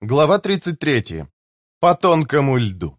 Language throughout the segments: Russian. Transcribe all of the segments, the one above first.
Глава 33. По тонкому льду.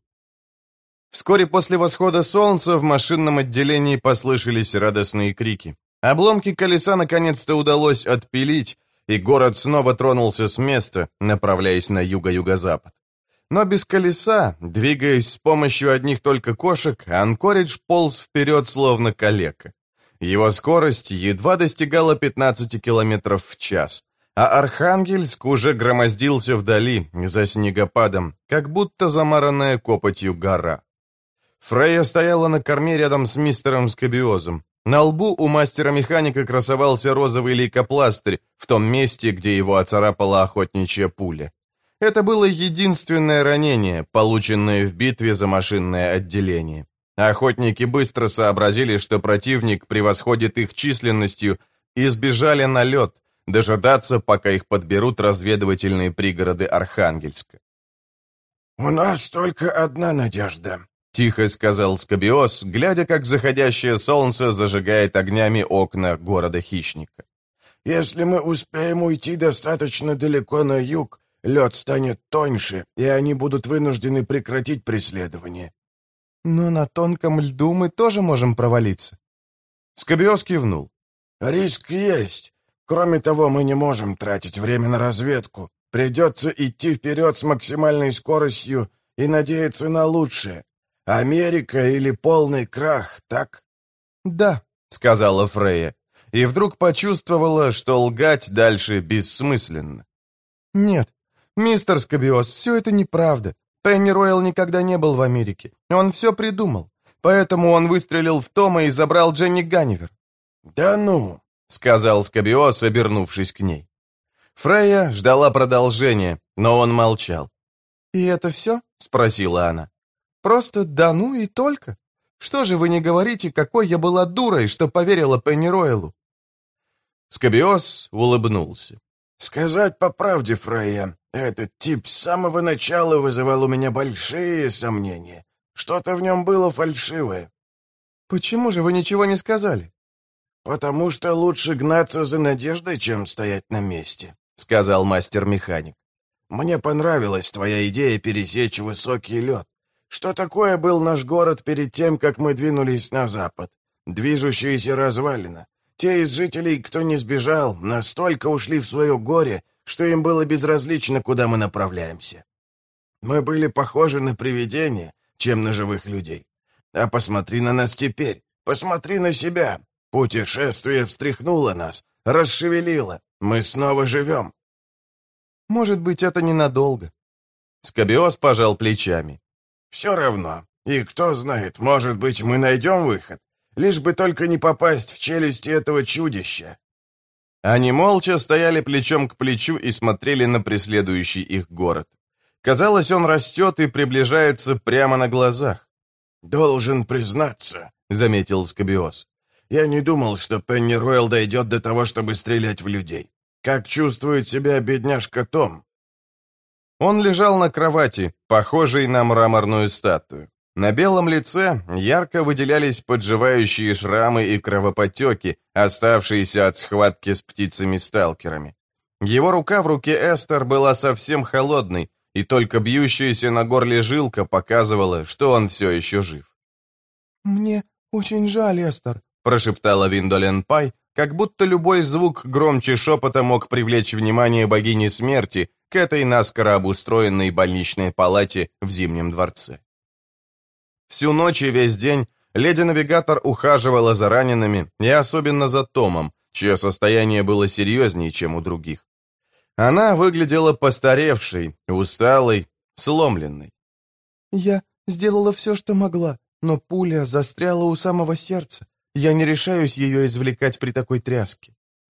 Вскоре после восхода солнца в машинном отделении послышались радостные крики. Обломки колеса наконец-то удалось отпилить, и город снова тронулся с места, направляясь на юго-юго-запад. Но без колеса, двигаясь с помощью одних только кошек, Анкоридж полз вперед словно калека. Его скорость едва достигала 15 километров в час. А Архангельск уже громоздился вдали, за снегопадом, как будто замаранная копотью гора. Фрейя стояла на корме рядом с мистером Скобиозом. На лбу у мастера-механика красовался розовый лейкопластырь в том месте, где его оцарапала охотничья пуля. Это было единственное ранение, полученное в битве за машинное отделение. Охотники быстро сообразили, что противник превосходит их численностью, и сбежали на лед, дожидаться, пока их подберут разведывательные пригороды Архангельска. «У нас только одна надежда», — тихо сказал Скобиоз, глядя, как заходящее солнце зажигает огнями окна города-хищника. «Если мы успеем уйти достаточно далеко на юг, лед станет тоньше, и они будут вынуждены прекратить преследование». «Но на тонком льду мы тоже можем провалиться». Скобиоз кивнул. «Риск есть. Кроме того, мы не можем тратить время на разведку. Придется идти вперед с максимальной скоростью и надеяться на лучшее. Америка или полный крах, так?» «Да», — сказала Фрейя, и вдруг почувствовала, что лгать дальше бессмысленно. «Нет, мистер Скобиоз, все это неправда. Пенниройл никогда не был в Америке. Он все придумал. Поэтому он выстрелил в Тома и забрал Дженни Ганнивер». «Да ну!» — сказал Скобиоз, обернувшись к ней. Фрейя ждала продолжения, но он молчал. «И это все?» — спросила она. «Просто да ну и только? Что же вы не говорите, какой я была дурой, что поверила Пенниройлу?» Скобиоз улыбнулся. «Сказать по правде, Фрейя, этот тип с самого начала вызывал у меня большие сомнения. Что-то в нем было фальшивое». «Почему же вы ничего не сказали?» «Потому что лучше гнаться за надеждой, чем стоять на месте», — сказал мастер-механик. «Мне понравилась твоя идея пересечь высокий лед. Что такое был наш город перед тем, как мы двинулись на запад? Движущаяся развалина. Те из жителей, кто не сбежал, настолько ушли в свое горе, что им было безразлично, куда мы направляемся. Мы были похожи на привидения, чем на живых людей. А посмотри на нас теперь, посмотри на себя». Путешествие встряхнуло нас, расшевелило. Мы снова живем. Может быть, это ненадолго. Скобиоз пожал плечами. Все равно. И кто знает, может быть, мы найдем выход. Лишь бы только не попасть в челюсти этого чудища. Они молча стояли плечом к плечу и смотрели на преследующий их город. Казалось, он растет и приближается прямо на глазах. «Должен признаться», — заметил Скобиоз. «Я не думал, что Пенниройл дойдет до того, чтобы стрелять в людей. Как чувствует себя бедняжка Том?» Он лежал на кровати, похожей на мраморную статую. На белом лице ярко выделялись подживающие шрамы и кровоподтеки, оставшиеся от схватки с птицами-сталкерами. Его рука в руке Эстер была совсем холодной, и только бьющаяся на горле жилка показывала, что он все еще жив. «Мне очень жаль, Эстер», — прошептала Виндолен Пай, как будто любой звук громче шепота мог привлечь внимание богини смерти к этой наскоро обустроенной больничной палате в Зимнем дворце. Всю ночь и весь день леди-навигатор ухаживала за ранеными, и особенно за Томом, чье состояние было серьезнее, чем у других. Она выглядела постаревшей, усталой, сломленной. «Я сделала все, что могла, но пуля застряла у самого сердца. Я не решаюсь ее извлекать при такой тряске».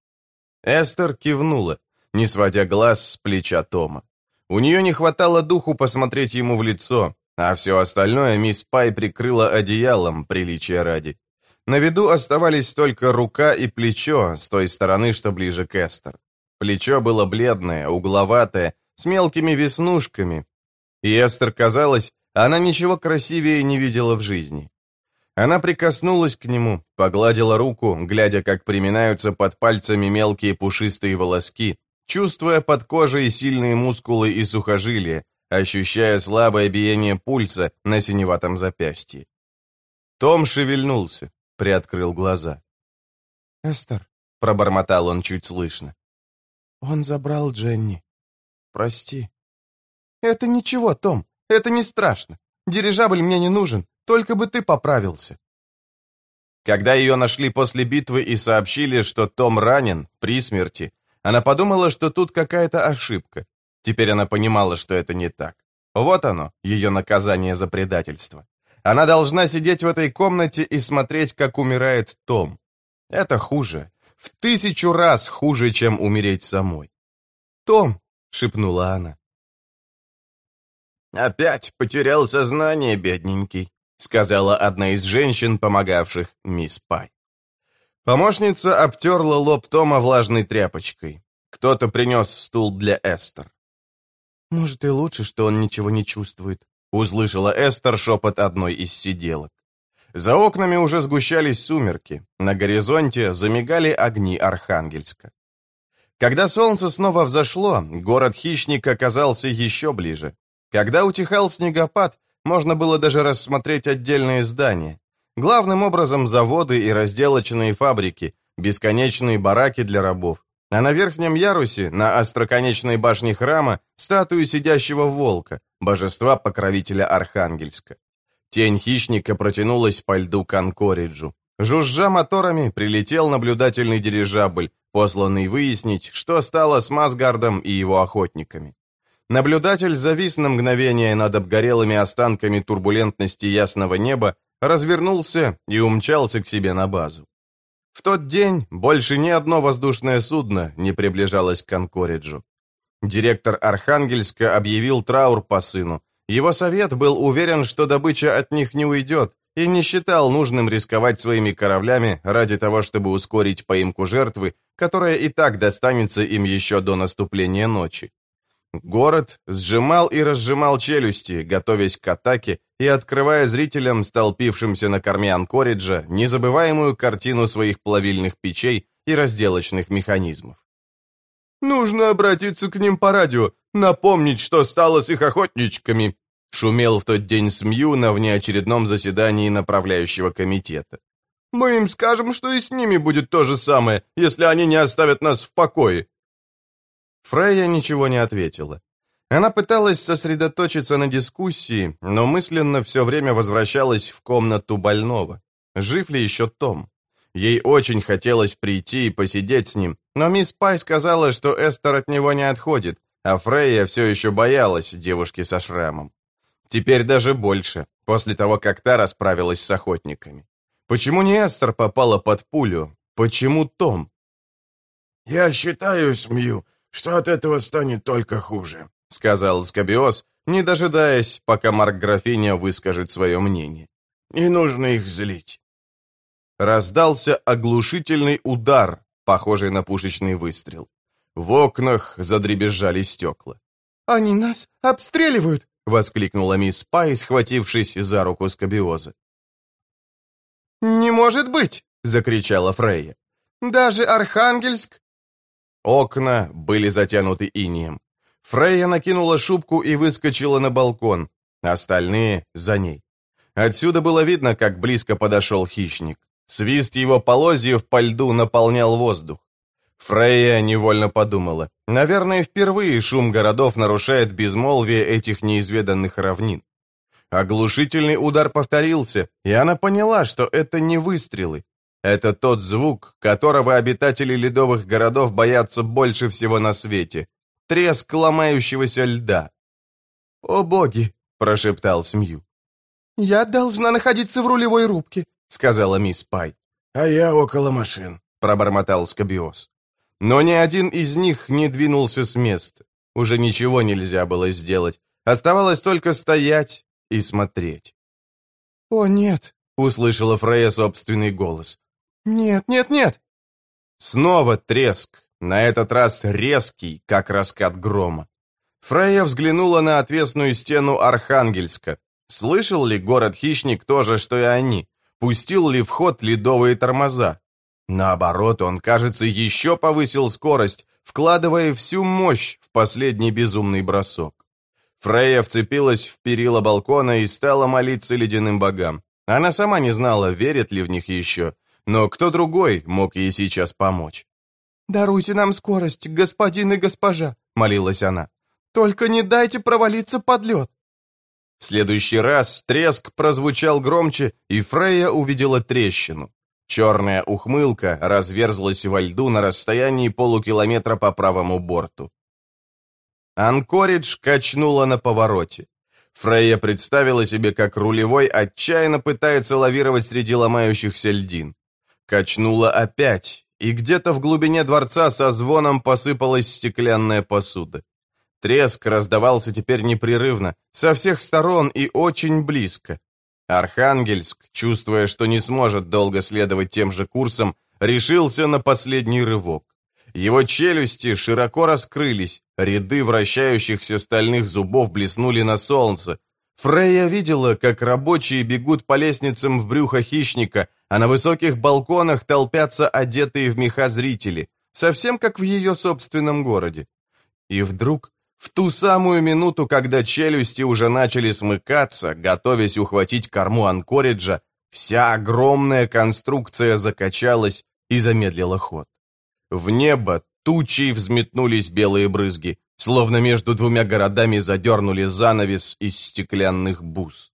Эстер кивнула, не сводя глаз с плеча Тома. У нее не хватало духу посмотреть ему в лицо, а все остальное мисс Пай прикрыла одеялом, приличия ради. На виду оставались только рука и плечо с той стороны, что ближе к Эстер. Плечо было бледное, угловатое, с мелкими веснушками. И Эстер казалось, она ничего красивее не видела в жизни. Она прикоснулась к нему, погладила руку, глядя, как приминаются под пальцами мелкие пушистые волоски, чувствуя под кожей сильные мускулы и сухожилия, ощущая слабое биение пульса на синеватом запястье. Том шевельнулся, приоткрыл глаза. «Эстер», — пробормотал он чуть слышно. «Он забрал Дженни. Прости». «Это ничего, Том, это не страшно. Дирижабль мне не нужен, только бы ты поправился». Когда ее нашли после битвы и сообщили, что Том ранен, при смерти, она подумала, что тут какая-то ошибка. Теперь она понимала, что это не так. Вот оно, ее наказание за предательство. Она должна сидеть в этой комнате и смотреть, как умирает Том. Это хуже. В 1000 раз хуже, чем умереть самой. «Том!» — шепнула она. «Опять потерял сознание, бедненький», — сказала одна из женщин, помогавших мисс Пай. Помощница обтерла лоб Тома влажной тряпочкой. Кто-то принес стул для Эстер. «Может, и лучше, что он ничего не чувствует», — услышала Эстер шепот одной из сиделок. За окнами уже сгущались сумерки, на горизонте замигали огни Архангельска. Когда солнце снова взошло, город-хищник оказался еще ближе. Когда утихал снегопад, можно было даже рассмотреть отдельные здания. Главным образом заводы и разделочные фабрики, бесконечные бараки для рабов. А на верхнем ярусе, на остроконечной башне храма, статую сидящего волка, божества-покровителя Архангельска. Тень хищника протянулась по льду к Анкориджу. Жужжа моторами, прилетел наблюдательный дирижабль, посланный выяснить, что стало с Масгардом и его охотниками. Наблюдатель завис на мгновение над обгорелыми останками турбулентности ясного неба, развернулся и умчался к себе на базу. В тот день больше ни одно воздушное судно не приближалось к Анкориджу. Директор Архангельска объявил траур по сыну. Его совет был уверен, что добыча от них не уйдет, и не считал нужным рисковать своими кораблями ради того, чтобы ускорить поимку жертвы, которая и так достанется им еще до наступления ночи. Город сжимал и разжимал челюсти, готовясь к атаке и открывая зрителям, столпившимся на корме Анкориджа, незабываемую картину своих плавильных печей и разделочных механизмов. «Нужно обратиться к ним по радио, напомнить, что стало с их охотничками», шумел в тот день Смью на внеочередном заседании направляющего комитета. «Мы им скажем, что и с ними будет то же самое, если они не оставят нас в покое». Фрейя ничего не ответила. Она пыталась сосредоточиться на дискуссии, но мысленно все время возвращалась в комнату больного. Жив ли еще Том? Ей очень хотелось прийти и посидеть с ним, но мисс Пай сказала, что Эстер от него не отходит, а Фрейя все еще боялась девушки со шрамом. Теперь даже больше, после того, как та расправилась с охотниками. Почему не Эстер попала под пулю? Почему Том? «Я считаю, Смью, что от этого станет только хуже», — сказал Скобиос, не дожидаясь, пока Марк-графиня выскажет свое мнение. «Не нужно их злить». Раздался оглушительный удар, похожий на пушечный выстрел. В окнах задребезжали стекла. «Они нас обстреливают!» — воскликнула мисс Пай, схватившись за руку Скобиоза. «Не может быть!» — закричала Фрейя. «Даже Архангельск...» Окна были затянуты инеем. Фрейя накинула шубку и выскочила на балкон. Остальные за ней. Отсюда было видно, как близко подошел хищник. Свист его полозьев по льду наполнял воздух. Фрейя невольно подумала. Наверное, впервые шум городов нарушает безмолвие этих неизведанных равнин. Оглушительный удар повторился, и она поняла, что это не выстрелы. Это тот звук, которого обитатели ледовых городов боятся больше всего на свете. Треск ломающегося льда. «О боги!» — прошептал Смью. «Я должна находиться в рулевой рубке», — сказала мисс Пай. «А я около машин», — пробормотал Скобиос. Но ни один из них не двинулся с места. Уже ничего нельзя было сделать. Оставалось только стоять и смотреть. «О, нет!» — услышала Фрейя собственный голос. «Нет, нет, нет!» Снова треск, на этот раз резкий, как раскат грома. Фрейя взглянула на отвесную стену Архангельска. Слышал ли город-хищник то же, что и они? Пустил ли в ход ледовые тормоза? Наоборот, он, кажется, еще повысил скорость, вкладывая всю мощь в последний безумный бросок. Фрейя вцепилась в перила балкона и стала молиться ледяным богам. Она сама не знала, верит ли в них еще, но кто другой мог ей сейчас помочь. «Даруйте нам скорость, господин и госпожа», — молилась она. «Только не дайте провалиться под лед». В следующий раз треск прозвучал громче, и Фрейя увидела трещину. Черная ухмылка разверзлась во льду на расстоянии полукилометра по правому борту. Анкоридж качнула на повороте. Фрейя представила себе, как рулевой отчаянно пытается лавировать среди ломающихся льдин. Качнула опять, и где-то в глубине дворца со звоном посыпалась стеклянная посуда. Треск раздавался теперь непрерывно, со всех сторон и очень близко. Архангельск, чувствуя, что не сможет долго следовать тем же курсом, решился на последний рывок. Его челюсти широко раскрылись, ряды вращающихся стальных зубов блеснули на солнце. Фрейя видела, как рабочие бегут по лестницам в брюхо хищника, а на высоких балконах толпятся одетые в меха зрители, совсем как в ее собственном городе. И вдруг, в ту самую минуту, когда челюсти уже начали смыкаться, готовясь ухватить корму Анкориджа, вся огромная конструкция закачалась и замедлила ход. В небо тучей взметнулись белые брызги, словно между двумя городами задернули занавес из стеклянных бус.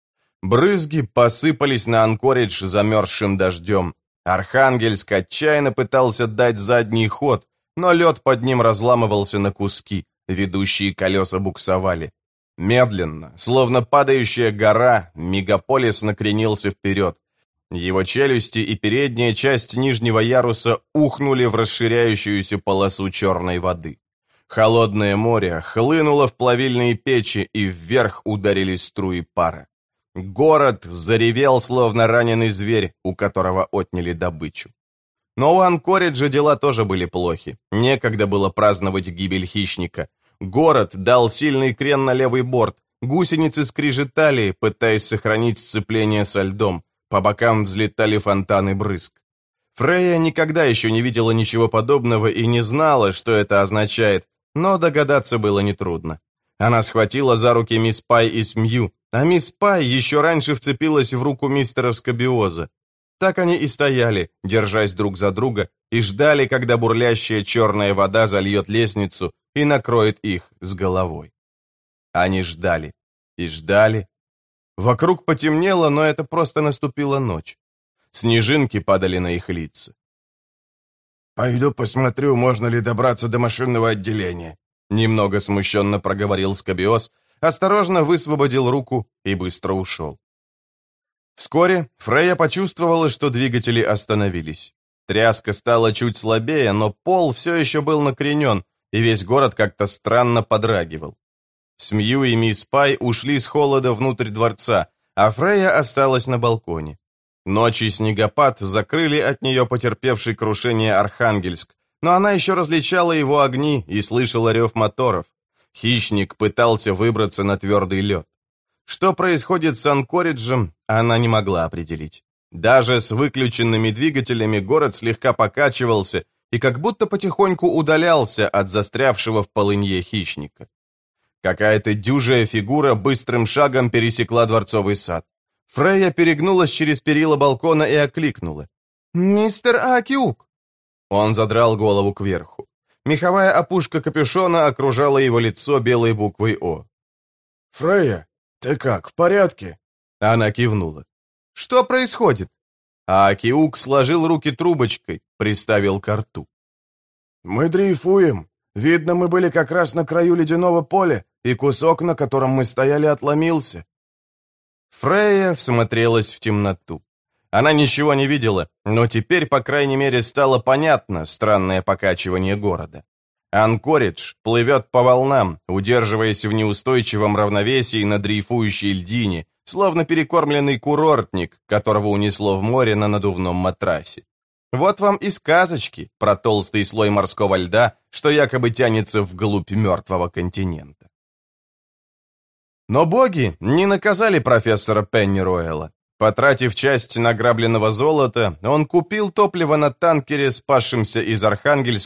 Брызги посыпались на Анкоридж замерзшим дождем. Архангельск отчаянно пытался дать задний ход, но лед под ним разламывался на куски, ведущие колеса буксовали. Медленно, словно падающая гора, мегаполис накренился вперед. Его челюсти и передняя часть нижнего яруса ухнули в расширяющуюся полосу черной воды. Холодное море хлынуло в плавильные печи, и вверх ударились струи пара. Город заревел, словно раненый зверь, у которого отняли добычу. Но у Анкориджа дела тоже были плохи. Некогда было праздновать гибель хищника. Город дал сильный крен на левый борт. Гусеницы скрежетали, пытаясь сохранить сцепление со льдом. По бокам взлетали фонтаны брызг. Фрейя никогда еще не видела ничего подобного и не знала, что это означает, но догадаться было нетрудно. Она схватила за руки мисс Пай и Смью, а мисс Пай еще раньше вцепилась в руку мистера Скобиоза. Так они и стояли, держась друг за друга, и ждали, когда бурлящая черная вода зальет лестницу и накроет их с головой. Они ждали и ждали. Вокруг потемнело, но это просто наступила ночь. Снежинки падали на их лица. «Пойду посмотрю, можно ли добраться до машинного отделения», немного смущенно проговорил Скобиоз, осторожно высвободил руку и быстро ушел. Вскоре Фрейя почувствовала, что двигатели остановились. Тряска стала чуть слабее, но пол все еще был накренен, и весь город как-то странно подрагивал. Смью и мисс Пай ушли с холода внутрь дворца, а Фрейя осталась на балконе. Ночь и снегопад закрыли от нее потерпевший крушение Архангельск, но она еще различала его огни и слышала рев моторов. Хищник пытался выбраться на твердый лед. Что происходит с Анкориджем, она не могла определить. Даже с выключенными двигателями город слегка покачивался и как будто потихоньку удалялся от застрявшего в полынье хищника. Какая-то дюжая фигура быстрым шагом пересекла дворцовый сад. Фрейя перегнулась через перила балкона и окликнула. «Мистер Акиук!» Он задрал голову кверху. Меховая опушка капюшона окружала его лицо белой буквой «О». «Фрейя, ты как, в порядке?» Она кивнула. «Что происходит?» А Акиук сложил руки трубочкой, приставил ко рту. «Мы дрейфуем. Видно, мы были как раз на краю ледяного поля, и кусок, на котором мы стояли, отломился». Фрейя всмотрелась в темноту. Она ничего не видела, но теперь, по крайней мере, стало понятно странное покачивание города. Анкоридж плывет по волнам, удерживаясь в неустойчивом равновесии на дрейфующей льдине, словно перекормленный курортник, которого унесло в море на надувном матрасе. Вот вам и сказочки про толстый слой морского льда, что якобы тянется вглубь мертвого континента. Но боги не наказали профессора Пеннируэлла. Потратив часть награбленного золота, он купил топливо на танкере, спасшемся из Архангельска,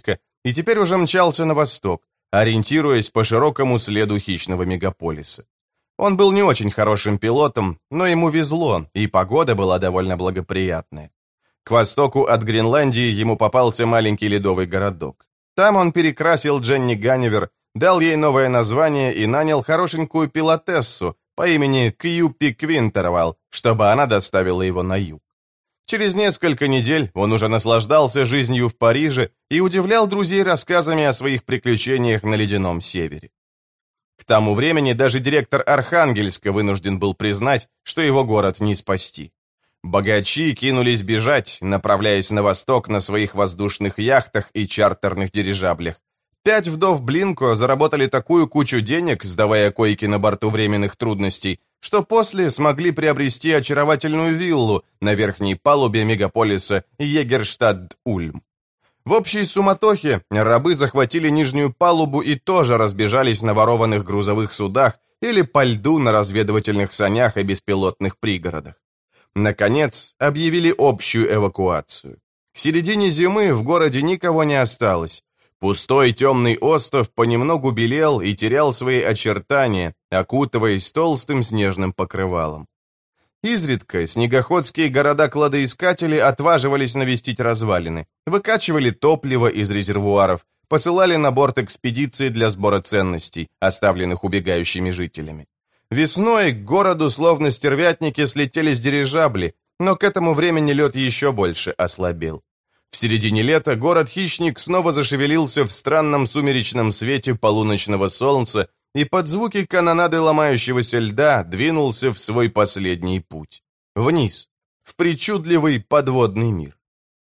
и теперь уже мчался на восток, ориентируясь по широкому следу хищного мегаполиса. Он был не очень хорошим пилотом, но ему везло, и погода была довольно благоприятная. К востоку от Гренландии ему попался маленький ледовый городок. Там он перекрасил Дженни Ганнивер, дал ей новое название и нанял хорошенькую пилотессу по имени Кьюпи Квинтервал, чтобы она доставила его на юг. Через несколько недель он уже наслаждался жизнью в Париже и удивлял друзей рассказами о своих приключениях на ледяном севере. К тому времени даже директор Архангельска вынужден был признать, что его город не спасти. Богачи кинулись бежать, направляясь на восток на своих воздушных яхтах и чартерных дирижаблях. 5 вдов Блинко заработали такую кучу денег, сдавая койки на борту временных трудностей, что после смогли приобрести очаровательную виллу на верхней палубе мегаполиса Егерштадт-Ульм. В общей суматохе рабы захватили нижнюю палубу и тоже разбежались на ворованных грузовых судах или по льду на разведывательных санях и беспилотных пригородах. Наконец, объявили общую эвакуацию. К середине зимы в городе никого не осталось. Пустой темный остров понемногу белел и терял свои очертания, окутываясь толстым снежным покрывалом. Изредка снегоходские города-кладоискатели отваживались навестить развалины, выкачивали топливо из резервуаров, посылали на борт экспедиции для сбора ценностей, оставленных убегающими жителями. Весной к городу словно стервятники слетелись дирижабли, но к этому времени лед еще больше ослабел. В середине лета город-хищник снова зашевелился в странном сумеречном свете полуночного солнца и под звуки канонады ломающегося льда двинулся в свой последний путь. Вниз, в причудливый подводный мир.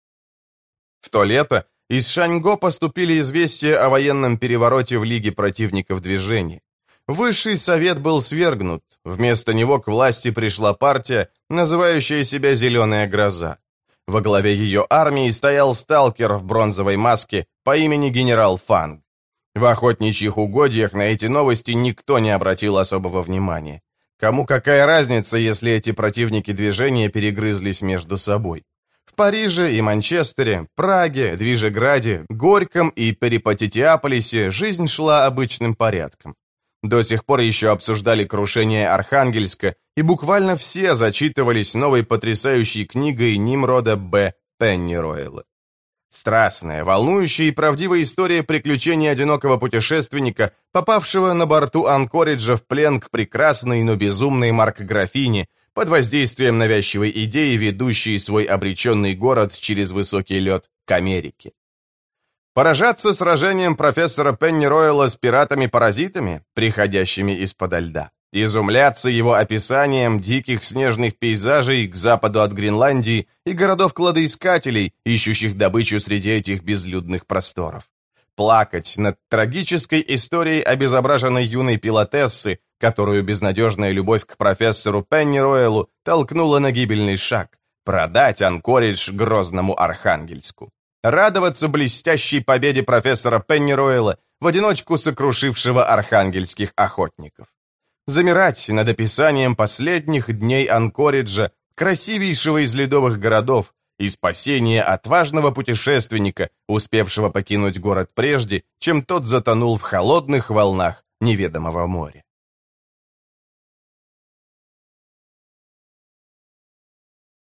В то лето из Шаньго поступили известия о военном перевороте в Лиге противников движения. Высший совет был свергнут, вместо него к власти пришла партия, называющая себя «Зеленая гроза». Во главе ее армии стоял сталкер в бронзовой маске по имени генерал Фанг. В охотничьих угодьях на эти новости никто не обратил особого внимания. Кому какая разница, если эти противники движения перегрызлись между собой? В Париже и Манчестере, Праге, Движеграде, Горьком и Перипатетиаполисе жизнь шла обычным порядком. До сих пор еще обсуждали крушение Архангельска, и буквально все зачитывались новой потрясающей книгой Нимрода Б. Пенниройла. Страстная, волнующая и правдивая история приключений одинокого путешественника, попавшего на борту Анкориджа в плен к прекрасной, но безумной Марк-графине, под воздействием навязчивой идеи, ведущей свой обреченный город через высокий лед к Америке. Поражаться сражением профессора Пенниройла с пиратами-паразитами, приходящими из-подо льда. Изумляться его описанием диких снежных пейзажей к западу от Гренландии и городов-кладоискателей, ищущих добычу среди этих безлюдных просторов. Плакать над трагической историей обезображенной юной пилотессы, которую безнадежная любовь к профессору Пенниройлу толкнула на гибельный шаг – продать Анкоридж грозному Архангельску. Радоваться блестящей победе профессора Пенниройла, в одиночку сокрушившего архангельских охотников. Замирать над описанием последних дней Анкориджа, красивейшего из ледовых городов, и спасения отважного путешественника, успевшего покинуть город прежде, чем тот затонул в холодных волнах неведомого моря.